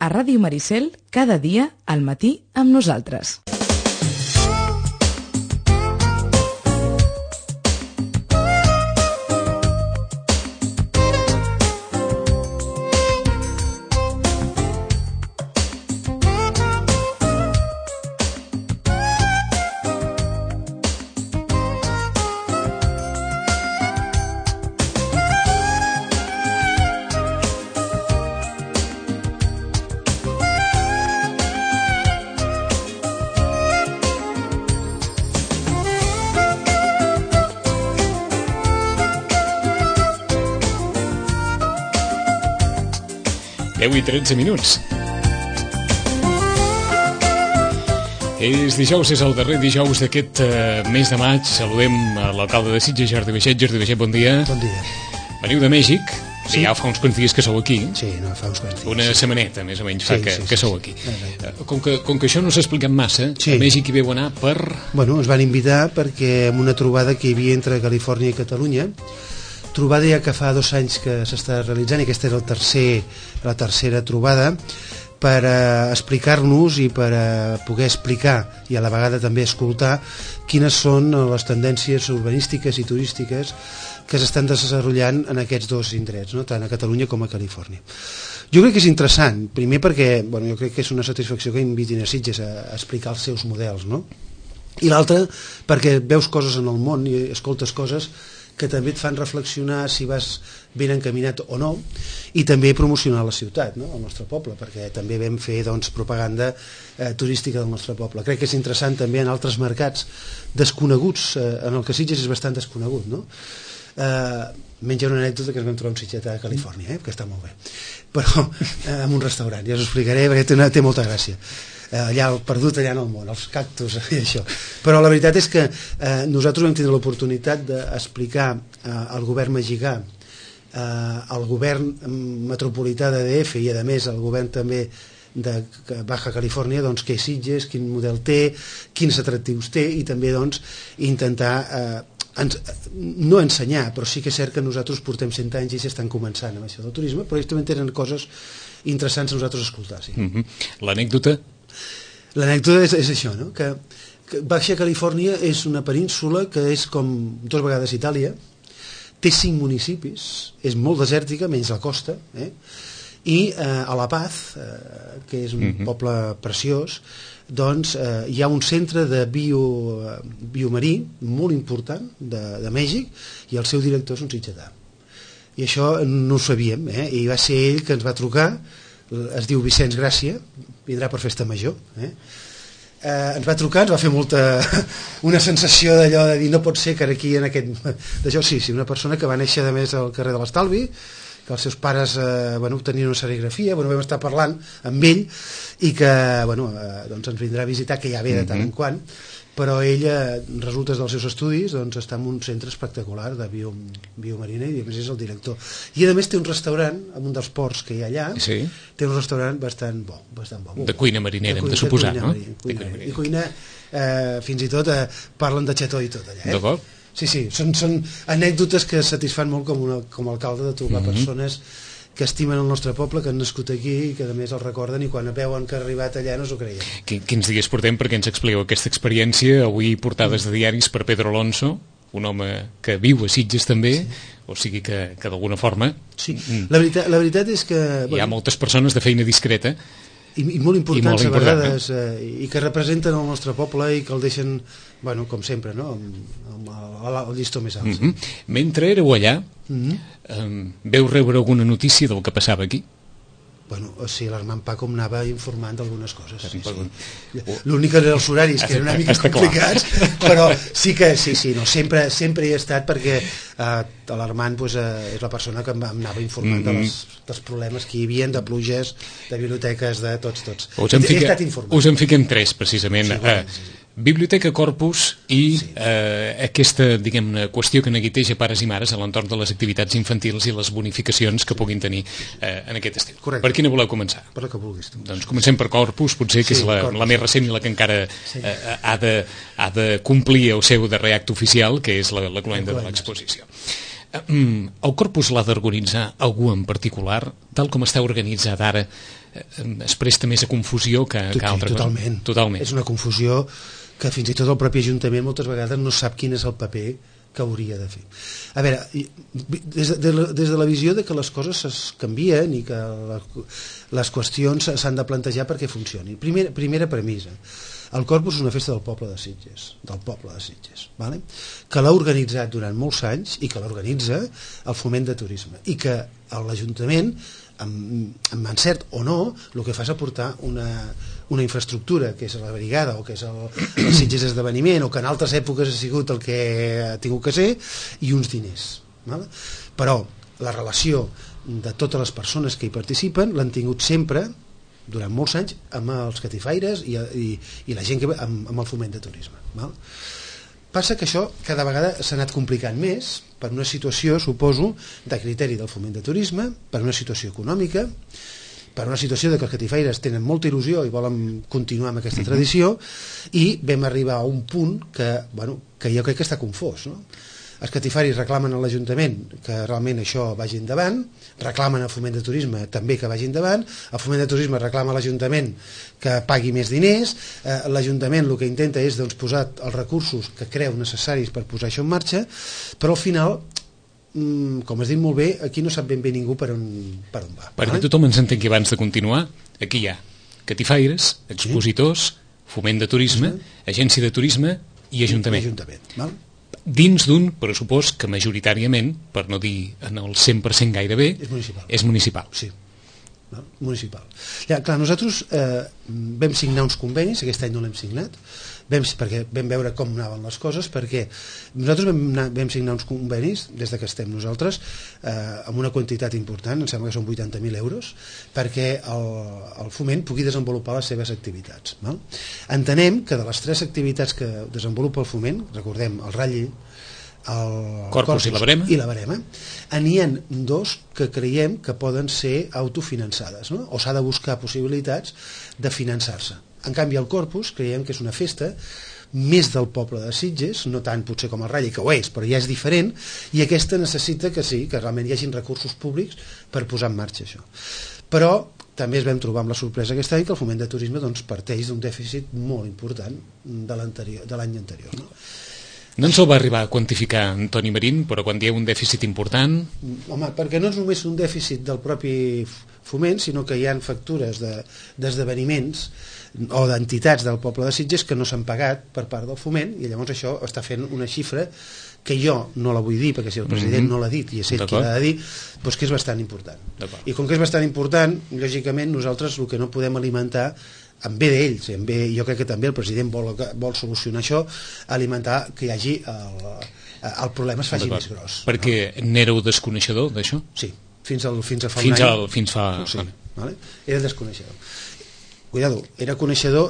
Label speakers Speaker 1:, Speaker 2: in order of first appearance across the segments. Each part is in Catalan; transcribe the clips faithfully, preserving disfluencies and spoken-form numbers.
Speaker 1: a Ràdio Maricel, cada dia al matí amb nosaltres.
Speaker 2: deu i tretze minuts. És dijous, és el darrer dijous d'aquest uh, mes de maig. Saludem a l'alcalde de Sitges, Jordi Baixet. Jordi Baixet, bon dia.
Speaker 3: Bon dia.
Speaker 2: Veniu de Mèxic, sí. Ja fa uns quants dies que sou aquí.
Speaker 3: Sí, no, fa uns quants dies.
Speaker 2: Una
Speaker 3: sí.
Speaker 2: setmaneta, més o menys, fa
Speaker 3: sí,
Speaker 2: que,
Speaker 3: sí,
Speaker 2: que
Speaker 3: sí,
Speaker 2: sou
Speaker 3: sí.
Speaker 2: aquí. Uh, com, que, com que això no s'ha explicat massa, sí. A Mèxic hi veu anar per...
Speaker 3: Bueno, ens van invitar perquè en una trobada que hi havia entre Califòrnia i Catalunya, trobada ja que fa dos anys que s'està realitzant, i aquesta era el tercer, la tercera trobada, per uh, explicar-nos i per uh, poder explicar i a la vegada també escoltar quines són les tendències urbanístiques i turístiques que s'estan desenvolupant en aquests dos indrets, no? Tant a Catalunya com a Califòrnia. Jo crec que és interessant, primer perquè bueno, jo crec que és una satisfacció que invitin a Sitges a, a explicar els seus models, no? I l'altra perquè veus coses en el món i escoltes coses que també et fan reflexionar si vas ben encaminat o no, i també promocionar la ciutat, no? El nostre poble, perquè també vam fer doncs, propaganda eh, turística del nostre poble. Crec que és interessant també en altres mercats desconeguts, eh, en el que Sitges és bastant desconegut, no? Eh, menys una anècdota que ens vam trobar un sitget a Califòrnia, eh, que està molt bé, però eh, en un restaurant, ja us ho explicaré perquè té, una, té molta gràcia. Allà perdut allà en el món, els cactus i això. Però la veritat és que eh, nosaltres vam tindre l'oportunitat d'explicar eh, al govern mexicà, eh, al govern metropolità de D F i a més al govern també de Baja Califòrnia, doncs què és Sitges, quin model té, quins atractius té, i també doncs intentar eh, ens, no ensenyar, però sí que és cert que nosaltres portem cent anys i s'estan començant amb això del turisme, però ells també tenen coses interessants a nosaltres escoltar. Sí.
Speaker 2: Mm-hmm. L'anècdota?
Speaker 3: L'anècdota és, és això, no? que, que Baixa Califòrnia és una península que és com dos vegades Itàlia, té cinc municipis, és molt desèrtica, menys la costa, eh? I eh, a La Paz, eh, que és un mm-hmm. poble preciós, doncs eh, hi ha un centre de bio, eh, biomarí molt important de, de Mèxic, i el seu director és un sitgetà. I això no ho sabíem, eh? I va ser ell que ens va trucar, es diu Vicenç Gràcia, vindrà per festa major, eh? Eh, ens va trucar, ens va fer molta una sensació d'allò de dir no pot ser que aquí en aquest d'això sí, sí, una persona que va néixer a més al carrer de l'Estalvi, que els seus pares eh, bueno, tenien una serigrafia, bueno, vam estar parlant amb ell i que bueno, eh, doncs ens vindrà a visitar, que ja ve de tant en quant, però ell, eh, resultes dels seus estudis, doncs està en un centre espectacular de bio, biomarina i a més és el director. I a més té un restaurant, en un dels ports que hi ha allà, sí. Té un restaurant bastant bo. Bastant bo.
Speaker 2: De cuina marinera, hem de, de suposar,
Speaker 3: cuina,
Speaker 2: no?
Speaker 3: Marina, cuina, de cuina, I cuina, eh, fins i tot, eh, parlen de xató i tot allà. Eh?
Speaker 2: D'acord.
Speaker 3: Sí, sí, són, són anècdotes que satisfan molt com, una, com a alcalde de trobar mm-hmm. persones que estimen el nostre poble, que han nascut aquí i que a més el recorden i quan veuen que ha arribat allà no s'ho creien.
Speaker 2: Quins dies portem perquè ens expliqueu aquesta experiència? Avui portades de diaris per Pedro Alonso, un home que viu a Sitges també, sí. O sigui que, que d'alguna forma...
Speaker 3: Sí, la veritat, la veritat és que...
Speaker 2: Hi ha moltes persones de feina discreta
Speaker 3: i, i molt importants
Speaker 2: I molt
Speaker 3: a
Speaker 2: important,
Speaker 3: vegades eh? I que representen el nostre poble i que el deixen, bueno, com sempre, no? amb, amb el, el llistó més alt.
Speaker 2: Mm-hmm. Mentre éreu allà, mm-hmm. eh, veu rebre alguna notícia del que passava aquí?
Speaker 3: Bueno, o sigui, l'Armand Paco em anava informant d'algunes coses. Sí, sí. L'únic eren els horaris, que eren una mica complicats, però sí que sí, sí, no, sempre, sempre hi he estat perquè eh, l'Armand pues, eh, és la persona que em anava informant mm-hmm. de les, dels problemes que hi havia, de pluges, de biblioteques, de tots, tots.
Speaker 2: Us en, fica,
Speaker 3: he estat informat.
Speaker 2: Us en fiquem tres, precisament. Sí, bueno, sí, sí. Biblioteca Corpus i sí. eh, aquesta, diguem-ne, qüestió que neguiteja pares i mares a l'entorn de les activitats infantils i les bonificacions que puguin tenir eh, en aquest estil.
Speaker 3: Correcte.
Speaker 2: Per quina voleu començar?
Speaker 3: Per la que vulguis tu.
Speaker 2: Doncs comencem per Corpus, potser, que sí, és la, la més recent i la que encara sí. eh, ha, de, ha de complir el seu darrer acte oficial, que és la, la cloenda de l'exposició. Eh, el Corpus l'ha d'organitzar algú en particular, tal com està organitzat ara. es presta més a confusió que,
Speaker 3: Tot,
Speaker 2: que altra
Speaker 3: sí, totalment.
Speaker 2: cosa. Totalment.
Speaker 3: És una confusió que fins i tot el propi Ajuntament moltes vegades no sap quin és el paper que hauria de fer. A veure, des de, la, des de la visió de que les coses es canvien i que la, les qüestions s'han de plantejar perquè funcionin. Primera, primera premissa. El Corpus és una festa del poble de Sitges, del poble de Sitges, vale? Que l'ha organitzat durant molts anys i que l'organitza el Foment de Turisme i que l'Ajuntament, amb, amb encert o no, el que fa és aportar una, una infraestructura que és la brigada o que és el, el Sitges Esdeveniment o que en altres èpoques ha sigut el que ha tingut que ser i uns diners, vale? Però la relació de totes les persones que hi participen l'han tingut sempre durant molts anys amb els catifaires i, i, i la gent que amb, amb el Foment de Turisme, val? Passa que això cada vegada s'ha anat complicant més per una situació, suposo, de criteri del Foment de Turisme, per una situació econòmica, per una situació de que els catifaires tenen molta il·lusió i volen continuar amb aquesta tradició, i vam arribar a un punt que, bueno, que jo crec que està confós, no? Els catifaris reclamen a l'Ajuntament que realment això vagi endavant, reclamen al Foment de Turisme també que vagi endavant, el Foment de Turisme reclama a l'Ajuntament que pagui més diners, eh, l'Ajuntament el que intenta és doncs, posar els recursos que creu necessaris per posar això en marxa, però al final, mm, com has dit molt bé, aquí no sap ben bé ningú per on, per on va.
Speaker 2: Perquè eh? tothom ens entén que abans de continuar, aquí hi ha catifaires, expositors, sí. Foment de Turisme, sí. Agència de Turisme i Ajuntament.
Speaker 3: I Ajuntament, val?
Speaker 2: Dins d'un pressupost que majoritàriament, per no dir en el cent per cent gairebé,
Speaker 3: és municipal.
Speaker 2: És municipal.
Speaker 3: Sí, no? Municipal. Ja, clar, nosaltres eh, vam signar uns convenis, aquest any no l'hem signat, vam, perquè vam veure com anaven les coses, perquè nosaltres vam, anar, vam signar uns convenis, des de que estem nosaltres, eh, amb una quantitat important, em sembla que són vuitanta mil euros, perquè el, el Foment pugui desenvolupar les seves activitats. Val? Entenem que de les tres activitats que desenvolupa el Foment, recordem, el Ratlli, el
Speaker 2: Corpus, Corpus i la Verema,
Speaker 3: i la Verema, n'hi ha dos que creiem que poden ser autofinançades, no? O s'ha de buscar possibilitats de finançar-se. En canvi, el Corpus creiem que és una festa més del poble de Sitges, no tant potser com el Ratlli, que ho és, però ja és diferent, i aquesta necessita que sí, que realment hi hagin recursos públics per posar en marxa això. Però també es vam trobar amb la sorpresa aquest any que el Foment de Turisme doncs, parteix d'un dèficit molt important de l'anterior, de l'any anterior. No?
Speaker 2: No ens el va arribar a quantificar Antoni Marín, però quan dieu un dèficit important...
Speaker 3: Home, perquè no és només un dèficit del propi Foment, sinó que hi ha factures d'esdeveniments de, o d'entitats del poble de Sitges que no s'han pagat per part del Foment, i llavors això està fent una xifra que jo no la vull dir, perquè si el president mm-hmm. no l'ha dit i és ell qui l'ha de dir, doncs que és bastant important. I com que és bastant important, lògicament nosaltres el que no podem alimentar en bé d'ells, en bé, jo crec que també el president vol, vol solucionar això, alimentar que hi hagi el, el problema es faci més gros.
Speaker 2: Perquè no? N'éreu desconeixedor d'això?
Speaker 3: Sí, fins, al, fins a fa
Speaker 2: fins
Speaker 3: un
Speaker 2: al,
Speaker 3: any.
Speaker 2: Fins fa...
Speaker 3: Sí, vale. Vale? Era desconeixedor. Cuidado, era coneixedor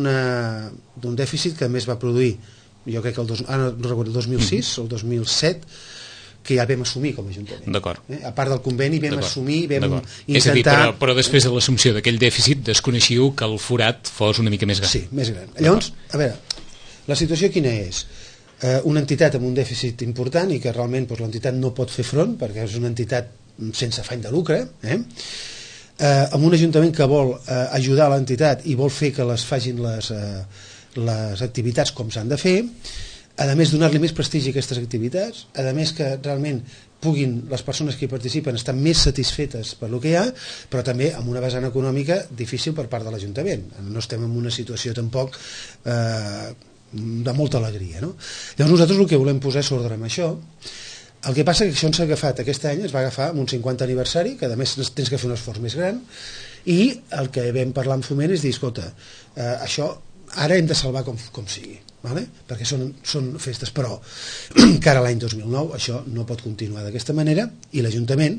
Speaker 3: d'un dèficit que a més va produir, jo crec que el, dos, ah, no, no recordo, el dos mil sis o el dos mil set, que ja vam assumir com a Ajuntament.
Speaker 2: D'acord.
Speaker 3: Eh? A part del conveni vam assumir, vam intentar...
Speaker 2: És a dir, però, però després de l'assumpció d'aquell dèficit desconeixiu que el forat fos una mica més gran.
Speaker 3: Sí, més gran. Llavors, a veure, la situació quina és? Eh, una entitat amb un dèficit important i que realment doncs, l'entitat no pot fer front perquè és una entitat sense afany de lucre, eh? Eh, amb un Ajuntament que vol eh, ajudar l'entitat i vol fer que les facin les, eh, les activitats com s'han de fer, a més donar-li més prestigi a aquestes activitats, a més que realment puguin les persones que hi participen estar més satisfetes per lo que hi ha, però també amb una vessant econòmica difícil per part de l'Ajuntament. No estem en una situació tampoc eh, de molta alegria. No? Llavors nosaltres el que volem posar és ordre amb això. El que passa que això ens ha agafat aquest any, es va agafar amb un cinquanta aniversari, que a més tens que fer un esforç més gran, i el que vam parlar amb Foment és dir, escolta, eh, això ara hem de salvar com, com sigui. Vale? Perquè són, són festes, però cara a l'any dos mil nou això no pot continuar d'aquesta manera i l'Ajuntament,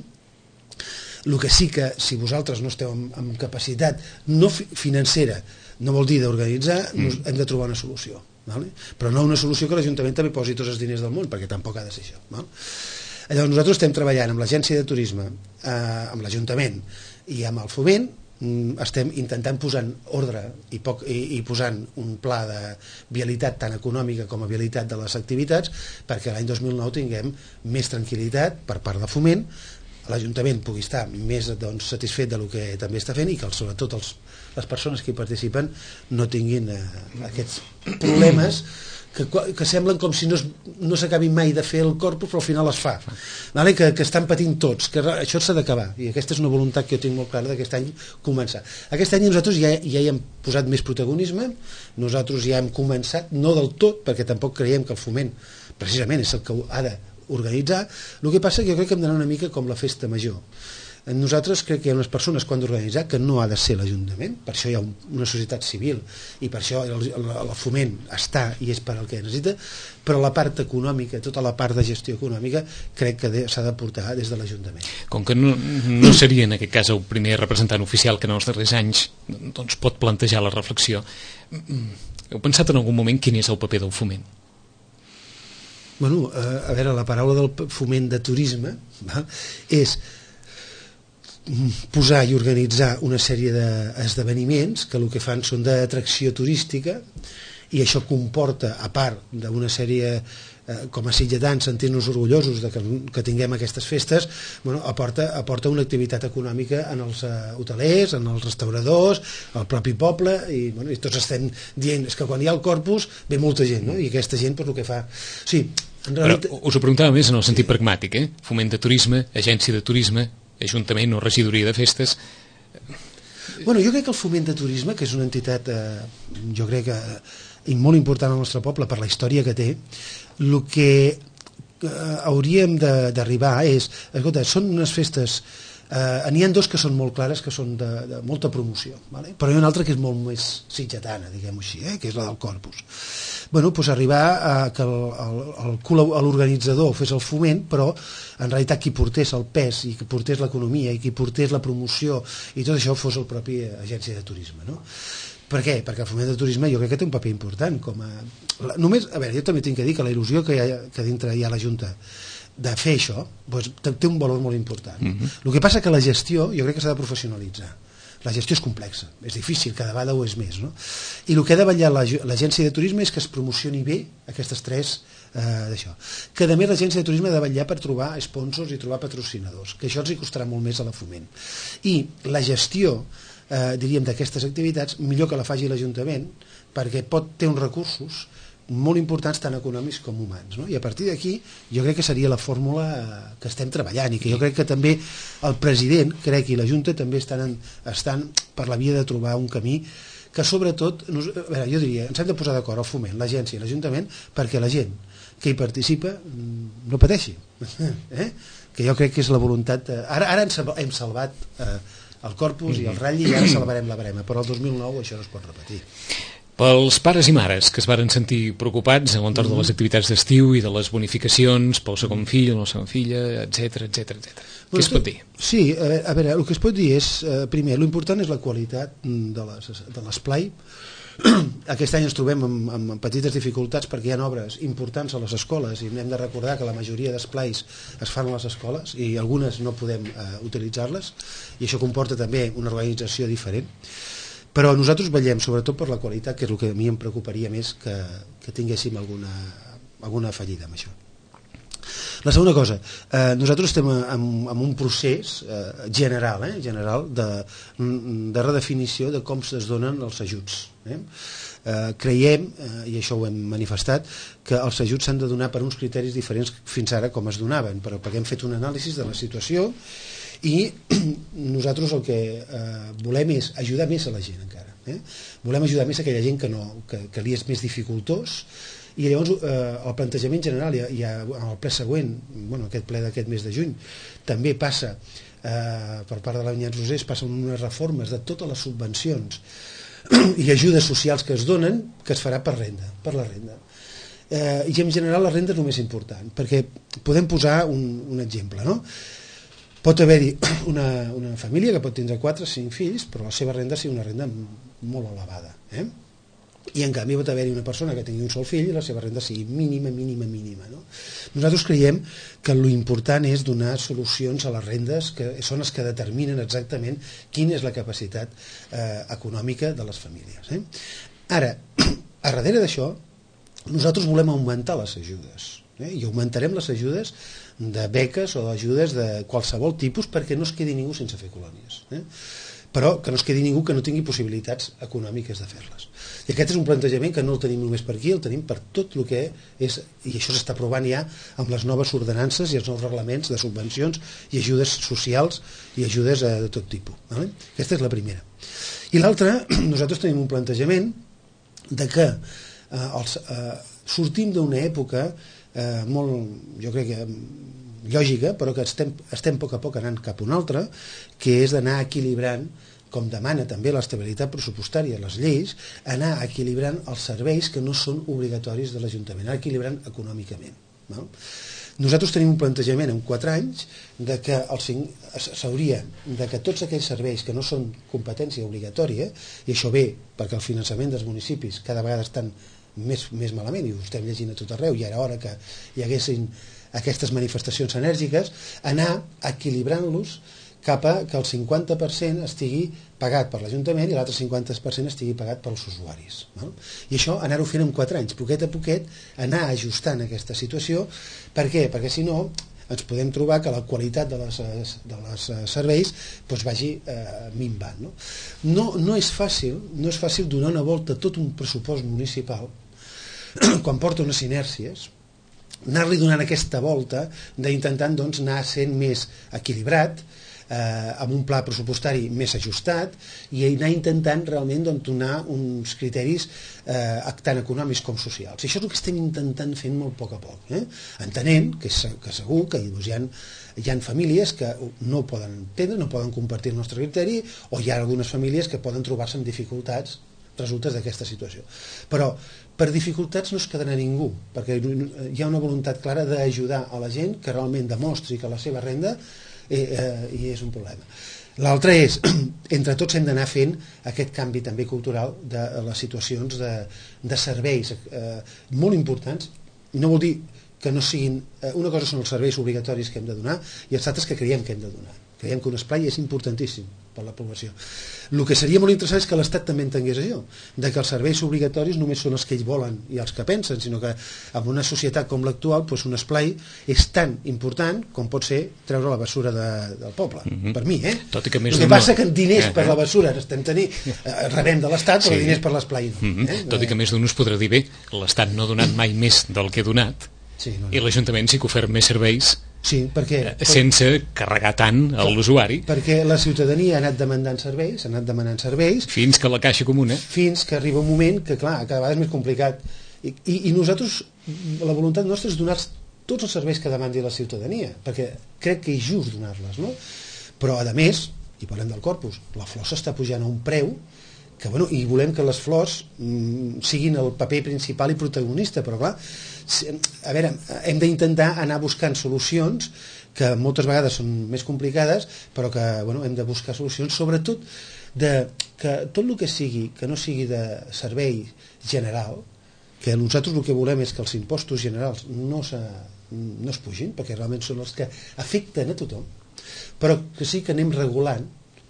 Speaker 3: el que sí que si vosaltres no esteu amb, amb capacitat no fi, financera, no vol dir d'organitzar, mm. hem de trobar una solució, vale? Però no una solució que l'Ajuntament també posi tots els diners del món, perquè tampoc ha de ser això. Val? Llavors nosaltres estem treballant amb l'Agència de Turisme, eh, amb l'Ajuntament i amb el Foment, estem intentant posant ordre i, poc, i, i posant un pla de vialitat tant econòmica com a vialitat de les activitats perquè l'any dos mil nou tinguem més tranquil·litat per part de Foment l'Ajuntament pugui estar més doncs, satisfet del que també està fent i que sobretot els, les persones que hi participen no tinguin eh, aquests problemes que, que semblen com si no, no s'acabin mai de fer el corpus però al final es fa, vale? que, que estan patint tots, que això s'ha d'acabar i aquesta és una voluntat que jo tinc molt clara d'aquest any començar. Aquest any nosaltres ja, ja hi hem posat més protagonisme, nosaltres ja hem començat, no del tot perquè tampoc creiem que el foment precisament és el que ha d'organitzar, el que passa que jo crec que hem d'anar una mica com la festa major. Nosaltres crec que hi ha unes persones que han d'organitzar que no ha de ser l'Ajuntament, per això hi ha una societat civil i per això el, el, el foment està i és per al que necessita, però la part econòmica, tota la part de gestió econòmica crec que s'ha de portar des de l'Ajuntament.
Speaker 2: Com que no, no seria en aquest cas el primer representant oficial que en els darrers anys doncs pot plantejar la reflexió, heu pensat en algun moment quin és el paper del foment?
Speaker 3: Bueno, a veure, la paraula del foment de turisme va, és posar i organitzar una sèrie d'esdeveniments que el que fan són d'atracció turística i això comporta, a part d'una sèrie eh, com a sitgetans sentir-nos orgullosos de que, que tinguem aquestes festes, bueno, aporta, aporta una activitat econòmica en els uh, hotelers, en els restauradors, al propi poble i, bueno, i tots estem dient és que quan hi ha el corpus ve molta gent, no? I aquesta gent per el que fa... Sí, en realitat...
Speaker 2: Però us ho preguntava més en el sentit pragmàtic, eh? Foment de turisme, agència de turisme, Ajuntament o regidoria de festes.
Speaker 3: Bueno, jo crec que el foment de turisme, que és una entitat eh, jo crec que i molt important al nostre poble per la història que té, el que eh, hauríem d'arribar és, escolta, són unes festes eh, n'hi ha dos que són molt clares que són de, de molta promoció, vale? Però hi ha una altra que és molt més sitgetana, diguem-ho així, eh? Que és la del Corpus. Bueno, doncs arribar a que l'organitzador fes el foment, però en realitat qui portés el pes i qui portés l'economia i qui portés la promoció i tot això fos el propi agència de turisme, no? Per què? Perquè el foment de turisme jo crec que té un paper important com a... Només, a veure, jo també tinc que dir que la il·lusió que, hi ha, que dintre hi ha la Junta de fer això, doncs, té un valor molt important. Mm-hmm. El que passa que la gestió jo crec que s'ha de professionalitzar. La gestió és complexa, és difícil, cada vegada ho és més, no? I el que ha de vetllar l'agència de turisme és que es promocioni bé aquestes tres eh, d'això. Que a més l'agència de turisme ha de vetllar per trobar sponsors i trobar patrocinadors, que això els hi costarà molt més a la foment. I la gestió, eh, diríem, d'aquestes activitats, millor que la faci l'Ajuntament, perquè pot ter uns recursos molt importants tant econòmics com humans, no? I a partir d'aquí jo crec que seria la fórmula que estem treballant i que jo crec que també el president crec i la Junta també estan, estan per la via de trobar un camí que sobretot, a veure, jo diria ens hem de posar d'acord el foment, l'agència i l'Ajuntament perquè la gent que hi participa no pateixi, eh? Que jo crec que és la voluntat de... ara, ara hem salvat eh, el Corpus i el Ratlli i ara salvarem la Brema, però el dos mil nou això no es pot repetir.
Speaker 2: Pels pares i mares que es varen sentir preocupats a l'entorn de les activitats d'estiu i de les bonificacions pel segon fill o la segona filla, etcètera, etcètera, etcètera. Què es pot dir?
Speaker 3: Sí, a veure, el que es pot dir és, primer, l'important és la qualitat de l'esplai. Aquest any ens trobem amb, amb petites dificultats perquè hi ha obres importants a les escoles i hem de recordar que la majoria d'esplais es fan a les escoles i algunes no podem uh, utilitzar-les i això comporta també una organització diferent. Però nosaltres vetllem sobretot per la qualitat, que és el que a mi em preocuparia més que, que tinguéssim alguna, alguna fallida amb això. La segona cosa, eh, nosaltres estem en, en un procés eh, general, eh, general de, de redefinició de com es donen els ajuts. Eh? Eh, creiem, eh, i això ho hem manifestat, que els ajuts s'han de donar per uns criteris diferents fins ara com es donaven, però perquè hem fet un anàlisi de la situació i nosaltres el que eh, volem és ajudar més a la gent encara, eh? Volem ajudar més a aquella gent que, no, que, que li és més dificultós i llavors eh, el plantejament general ja, ja en el ple següent, bueno, aquest ple d'aquest mes de juny també passa eh, per part de la Vinyet Rosés passen unes reformes de totes les subvencions i ajudes socials que es donen que es farà per renda, per la renda eh, i en general la renda és el més important perquè podem posar un, un exemple, no? Pot haver-hi una, una família que pot tindre quatre o cinc fills, però la seva renda sigui una renda molt elevada. Eh? I en canvi pot haver-hi una persona que tingui un sol fill i la seva renda sigui mínima, mínima, mínima. No? Nosaltres creiem que l'important és donar solucions a les rendes que són les que determinen exactament quina és la capacitat eh, econòmica de les famílies. Eh? Ara, a darrere d'això, nosaltres volem augmentar les ajudes. eh? I augmentarem les ajudes de beques o ajudes de qualsevol tipus perquè no es quedi ningú sense fer colònies, eh? Però que no es quedi ningú que no tingui possibilitats econòmiques de fer-les. I aquest és un plantejament que no el tenim només per aquí, el tenim per tot el que és, i això s'està provant ja amb les noves ordenances i els nous reglaments de subvencions i ajudes socials i ajudes eh, de tot tipus. Vale? Aquesta és la primera. I l'altra, nosaltres tenim un plantejament de que eh, els, eh, sortim d'una època eh, molt, jo crec que lògica, però que estem, estem a poc a poc anant cap a una altra, que és d'anar equilibrant, com demana també l'estabilitat pressupostària, les lleis, anar equilibrant els serveis que no són obligatoris de l'Ajuntament, anar equilibrant econòmicament. No? Nosaltres tenim un plantejament en quatre anys de que s'hauria de que tots aquells serveis que no són competència obligatòria, i això ve perquè el finançament dels municipis cada vegada estan més, més malament, i ho estem llegint a tot arreu, i era hora que hi haguessin aquestes manifestacions enèrgiques, anar equilibrant-los cap a que el cinquanta per cent estigui pagat per l'Ajuntament i l'altre cinquanta per cent estigui pagat pels usuaris. No? I això anar-ho fent en quatre anys, poquet a poquet, anar ajustant aquesta situació. Per què? Perquè si no ens podem trobar que la qualitat de les, de les serveis doncs vagi eh, minvant. No? No, no és fàcil, no és fàcil donar una volta a tot un pressupost municipal quan porta unes inèrcies, anar-li donant aquesta volta d'intentant doncs, anar sent més equilibrat, eh, amb un pla pressupostari més ajustat i anar intentant realment doncs, donar uns criteris eh, tant econòmics com socials. I això és el que estem intentant fent molt a poc a poc, eh? Entenent que, és, que segur que doncs, hi, ha, hi ha famílies que no poden entendre, no poden compartir el nostre criteri, o hi ha algunes famílies que poden trobar-se amb dificultats resultes d'aquesta situació. Però per dificultats no es quedarà ningú, perquè hi ha una voluntat clara d'ajudar a la gent que realment demostri que la seva renda eh, eh, hi és un problema. L'altre és, entre tots hem d'anar fent aquest canvi també cultural de les situacions de, de serveis eh, molt importants, i no vol dir que no siguin... Eh, una cosa són els serveis obligatoris que hem de donar i els altres que creiem que hem de donar. Creiem que un esplai és importantíssim per la població. El que seria molt interessant és que l'Estat també entengués això, de que els serveis obligatoris només són els que ells volen i els que pensen, sinó que en una societat com l'actual doncs un esplai és tan important com pot ser treure la bessura de, del poble, mm-hmm. per mi, eh?
Speaker 2: Tot i que més
Speaker 3: el que passa no... que diners
Speaker 2: eh,
Speaker 3: per
Speaker 2: eh.
Speaker 3: la bessura estem tenint, eh, rebem de l'Estat, però
Speaker 2: sí.
Speaker 3: diners per l'esplai no.
Speaker 2: Mm-hmm.
Speaker 3: eh?
Speaker 2: Tot i que més d'un us podrà dir bé, l'Estat no ha donat mai més del que ha donat, sí, no, no. i l'Ajuntament sí que ha ofert més serveis
Speaker 3: sí, perquè,
Speaker 2: sense carregar tant a l'usuari,
Speaker 3: perquè la ciutadania ha anat demandant serveis, ha anat demanant serveis
Speaker 2: fins que la Caixa Comuna
Speaker 3: fins que arriba un moment que clar, cada vegada és més complicat i, i, i nosaltres, la voluntat nostra és donar tots els serveis que demandi la ciutadania, perquè crec que és just donar-les, no? Però a més, i parlem del Corpus, la flor s'està pujant a un preu que, bueno, i volem que les flors mm, siguin el paper principal i protagonista, però clar, a veure, hem d'intentar anar buscant solucions que moltes vegades són més complicades, però que, bueno, hem de buscar solucions, sobretot de que tot el que sigui, que no sigui de servei general, que nosaltres el que volem és que els impostos generals no, se, no es pugin, perquè realment són els que afecten a tothom, però que sí que anem regulant,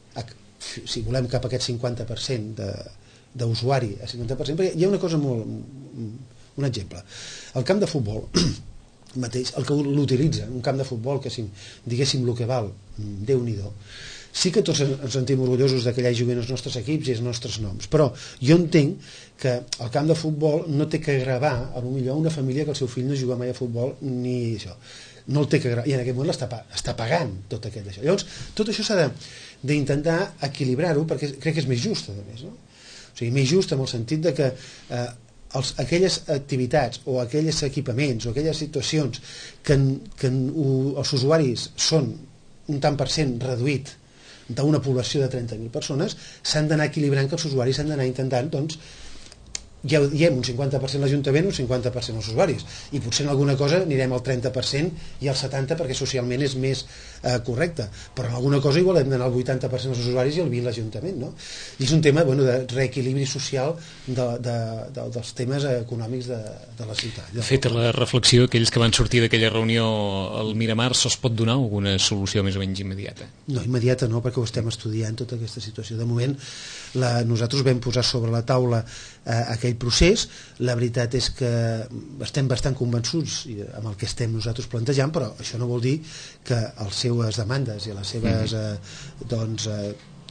Speaker 3: si volem cap a aquest cinquanta per cent d'usuari a cinquanta per cent, perquè hi ha una cosa molt... un exemple, el camp de futbol mateix, el que l'utilitza, un camp de futbol que si diguéssim el que val, Déu-n'hi-do, sí que tots ens sentim orgullosos de que allà juguen els nostres equips i els nostres noms, però jo entenc que el camp de futbol no té que gravar a lo millor una família que el seu fill no juga mai a futbol ni això, no el té que gravar, i en aquest moment l'està està pagant tot aquest això. Llavors, tot això s'ha d'intentar equilibrar-ho perquè crec que és més just, a més, no? O sigui, més just en el sentit de que eh, els, aquelles activitats o aquells equipaments o aquelles situacions que, que els usuaris són un tant per cent reduït d'una població de trenta mil persones, s'han d'anar equilibrant, que els usuaris s'han d'anar intentant, doncs, ja ho diem, un cinquanta per cent l'Ajuntament, un cinquanta per cent els usuaris, i potser en alguna cosa anirem al trenta per cent i al setanta per cent perquè socialment és més eh, correcte, però en alguna cosa igual hem d'anar al vuitanta per cent als usuaris i al vint per cent l'Ajuntament, no? I és un tema, bueno, de reequilibri social de, de, de, dels temes econòmics de, de la ciutat.
Speaker 2: Feta la reflexió, aquells que van sortir d'aquella reunió al Miramar, se'ls pot donar alguna solució més o menys immediata?
Speaker 3: No, immediata no, perquè ho estem estudiant tota aquesta situació. De moment, la, nosaltres vam posar sobre la taula eh, aquell aquell procés. La veritat és que estem bastant convençuts amb el que estem nosaltres plantejant, però això no vol dir que les seves demandes i les seves eh, doncs, eh,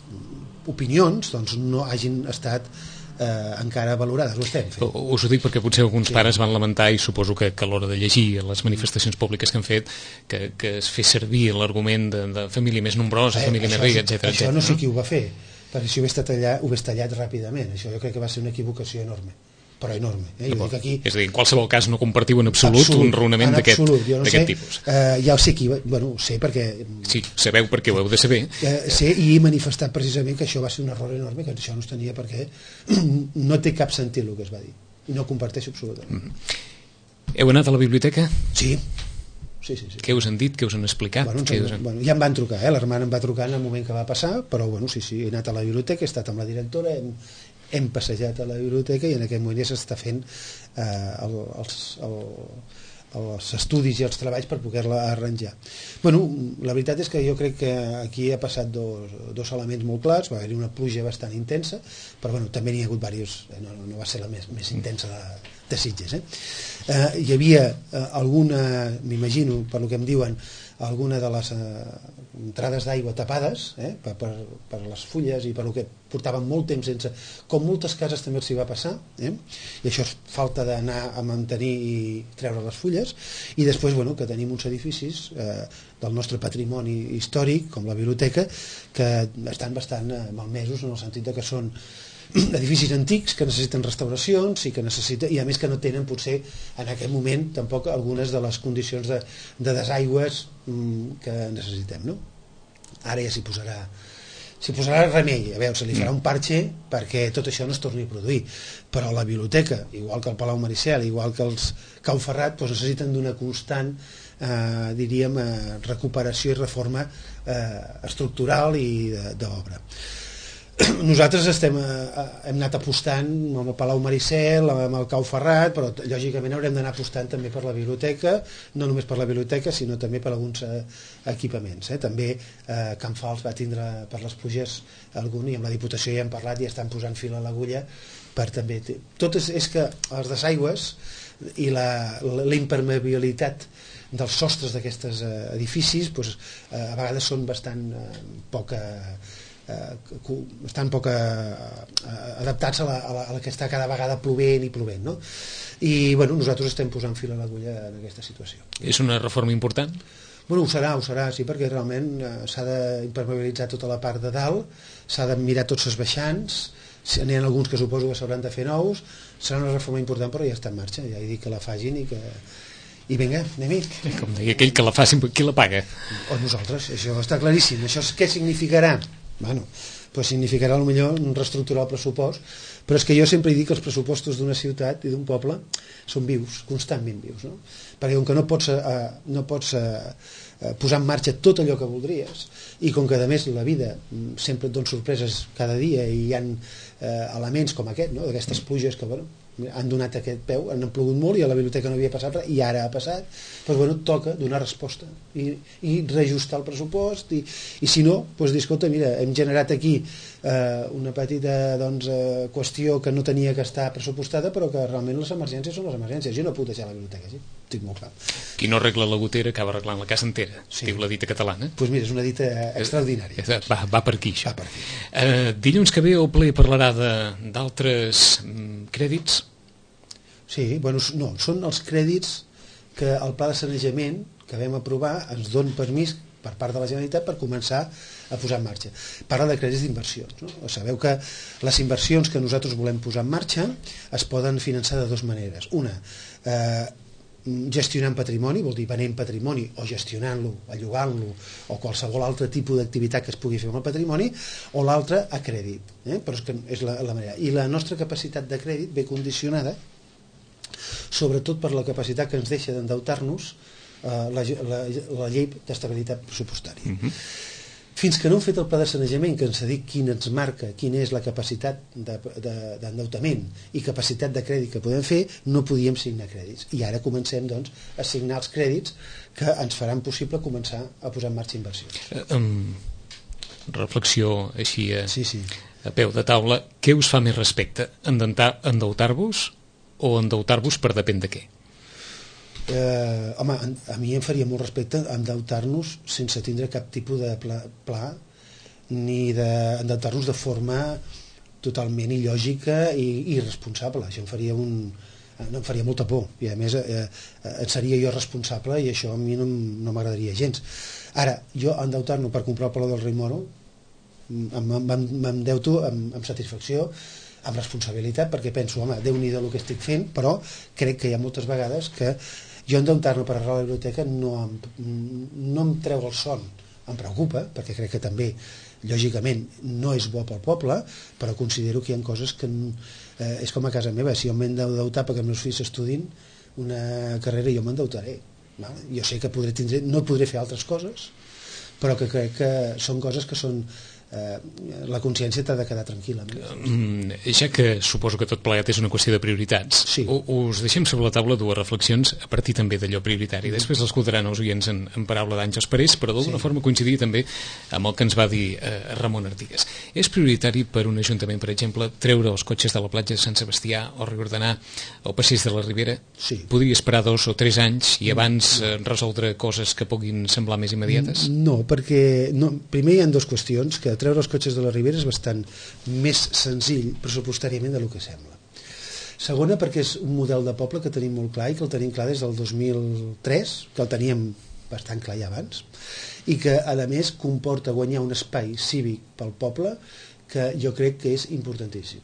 Speaker 3: opinions doncs, no hagin estat Eh, encara valorades, ho estem fent.
Speaker 2: Us ho dic perquè potser alguns sí. pares van lamentar, i suposo que, que a l'hora de llegir les manifestacions públiques que han fet, que, que es fes servir l'argument de, de família més nombrosa, eh, família més rica, etcètera.
Speaker 3: Això no sé qui ho va fer, perquè si ho hagués tallat, ho hagués tallat ràpidament. Això jo crec que va ser una equivocació enorme, però enorme. Eh? Jo dic aquí...
Speaker 2: És a dir, en qualsevol cas no compartiu en absolut, absolut un raonament d'aquest no tipus.
Speaker 3: Uh, ja ho sé qui, bueno, ho sé perquè...
Speaker 2: Sí, sabeu perquè ho heu de saber.
Speaker 3: Uh, sé i he manifestat precisament que això va ser un error enorme, que això no es tenia perquè no té cap sentit el que es va dir. I no ho comparteixo absolutament.
Speaker 2: Mm-hmm. Heu anat a la biblioteca?
Speaker 3: Sí. Sí, sí, sí.
Speaker 2: Què us han dit, què us han explicat?
Speaker 3: Bueno,
Speaker 2: què
Speaker 3: us
Speaker 2: han...
Speaker 3: bueno, ja em van trucar, eh? L'hermana em va trucar en el moment que va passar, però bueno, sí, sí, he anat a la biblioteca, he estat amb la directora, hem, hem passejat a la biblioteca i en aquest moment ja s'està fent eh, el, els, el, els estudis i els treballs per poder-la arranjar. Bueno, la veritat és que jo crec que aquí ha passat dos, dos elements molt clars. Va haver-hi una pluja bastant intensa, però bueno, també n'hi ha hagut diversos, eh? no, no va ser la més, més intensa de, de Sitges. Eh? Eh, hi havia eh, alguna, m'imagino, per lo que em diuen, alguna de les eh, entrades d'aigua tapades eh, per, per, per les fulles i per lo que portaven molt temps sense, com moltes cases també els hi va passar, eh? I això és falta d'anar a mantenir i treure les fulles. I després, bueno, que tenim uns edificis eh, del nostre patrimoni històric, com la biblioteca, que estan bastant eh, malmesos, en el sentit de que són edificis antics que necessiten restauracions i que necessita, i a més que no tenen potser en aquest moment tampoc algunes de les condicions de, de desaigües mm, que necessitem, no? Ara ja s'hi posarà s'hi posarà remei, a veure, se li farà un parche perquè tot això no es torni a produir, però la biblioteca, igual que el Palau Maricel, igual que els Cau Ferrat, doncs necessiten d'una constant eh, diríem eh, recuperació i reforma eh, estructural i d'obra. Nosaltres estem, eh, hem anat apostant amb el Palau Maricel, amb el Cau Ferrat, però lògicament haurem d'anar apostant també per la biblioteca, no només per la biblioteca sinó també per alguns eh, equipaments. Eh? També eh, Can Fals va tindre per les pluges algun, i amb la Diputació ja hem parlat i estan posant fil a l'agulla per també... Tot és, és que els desaigües i la, la, la impermeabilitat dels sostres d'aquests eh, edificis doncs, eh, a vegades són bastant eh, poca... Eh, estan poc eh, adaptats a la, a, la, a la que està cada vegada plovent i plovent, no? I bueno, nosaltres estem posant fil a l'agulla en aquesta situació.
Speaker 2: És una reforma important?
Speaker 3: Bueno, ho serà, ho serà, sí, perquè realment eh, s'ha d'impermeabilitzar tota la part de dalt, s'ha de mirar tots els baixants, n'hi ha alguns que suposo que s'hauran de fer nous, serà una reforma important però ja està en marxa, ja he dit que la facin i que... I vinga, anem-hi.
Speaker 2: Com deia aquell que la facin, qui la paga?
Speaker 3: O nosaltres, això està claríssim. Això què significarà? Bueno, pues significarà potser reestructurar el pressupost, però és que jo sempre dic que els pressupostos d'una ciutat i d'un poble són vius, constantment vius, no? Perquè com que no pots, eh, no pots eh, posar en marxa tot allò que voldries, i com que a més la vida sempre et dona sorpreses cada dia i hi ha eh, elements com aquest, no? D'aquestes pluges que bueno, han donat aquest peu, han plogut molt i a la biblioteca no havia passat res i ara ha passat, doncs bueno, toca donar resposta i, i reajustar el pressupost i, i si no, doncs dir, escolta, mira, hem generat aquí eh, una petita doncs, eh, qüestió que no tenia que estar pressupostada però que realment les emergències són les emergències. Jo no puc deixar la biblioteca, sí, estic molt clar.
Speaker 2: Qui no arregla la gotera acaba arreglant la casa entera, sí. Diu la dita catalana.
Speaker 3: Doncs pues mira, és una dita extraordinària.
Speaker 2: Va, va per aquí, això.
Speaker 3: Va per aquí.
Speaker 2: Uh, dilluns que ve el ple parlarà d'altres mm, crèdits.
Speaker 3: Sí, bueno, no, són els crèdits que el pla de sanejament que vam aprovar ens dona permís per part de la Generalitat per començar a posar en marxa. Parla de crèdits d'inversions, no? Sabeu que les inversions que nosaltres volem posar en marxa es poden finançar de dues maneres. Una, eh, gestionant patrimoni, vol dir venent patrimoni o gestionant-lo, allogant-lo o qualsevol altre tipus d'activitat que es pugui fer amb el patrimoni, o l'altra a crèdit, eh? Però és, que és la, la manera. I la nostra capacitat de crèdit ve condicionada sobretot per la capacitat que ens deixa d'endeutar-nos eh, la, la, la llei d'estabilitat pressupostària. Uh-huh. Fins que no hem fet el pla de sanejament que ens ha dit quin ens marca, quina és la capacitat d'endeutament de, de, i capacitat de crèdit que podem fer, no podíem signar crèdits. I ara comencem doncs, a signar els crèdits que ens faran possible començar a posar en marxa inversions.
Speaker 2: Uh, um, reflexió així... Uh...
Speaker 3: Sí, sí.
Speaker 2: a peu de taula, què us fa més respecte? Endeutar-vos o endeutar-vos per depèn de què?
Speaker 3: Eh, home, a mi em faria molt respecte endeutar-nos sense tindre cap tipus de pla, pla ni d'endeutar-nos de forma totalment il·lògica i irresponsable. Això em faria un... no em faria molta por i a més eh, en seria jo responsable i això a mi no, no m'agradaria gens. Ara, jo endeutar-me per comprar el Palau del Rei Moro m'endeuto amb, amb satisfacció, amb responsabilitat, perquè penso, home, Déu-n'hi-do el que estic fent, però crec que hi ha moltes vegades que jo endeutar-me per arreglar la biblioteca no em, no em treu el son, em preocupa, perquè crec que també lògicament no és bo pel poble, però considero que hi ha coses que eh, és com a casa meva, si jo m'he d'endeutar perquè els meus fills estudin una carrera, jo m'endeutaré, jo sé que podré tindre, no podré fer altres coses, però que crec que són coses que són eh, la consciència t'ha de quedar tranquil·la.
Speaker 2: Mm, ja que suposo que tot plegat és una qüestió de prioritats,
Speaker 3: sí.
Speaker 2: Us deixem sobre la taula dues reflexions a partir també d'allò prioritari. Després l'escoltaran els oients en, en paraula d'Àngels Parés, però d'alguna sí. forma coincidir també amb el que ens va dir eh, Ramon Artigas. És prioritari per un ajuntament, per exemple, treure els cotxes de la platja de Sant Sebastià o reordenar el passeig de la Ribera?
Speaker 3: Sí.
Speaker 2: Podria esperar dos o tres anys i abans eh, resoldre coses que puguin semblar més immediates?
Speaker 3: No, perquè no, primer hi ha dues qüestions, que treure els cotxes de la Ribera és bastant més senzill pressupostàriament del que sembla. Segona, perquè és un model de poble que tenim molt clar i que el tenim clar des del dos mil tres, que el teníem bastant clar ja abans, i que a més comporta guanyar un espai cívic pel poble que jo crec que és importantíssim.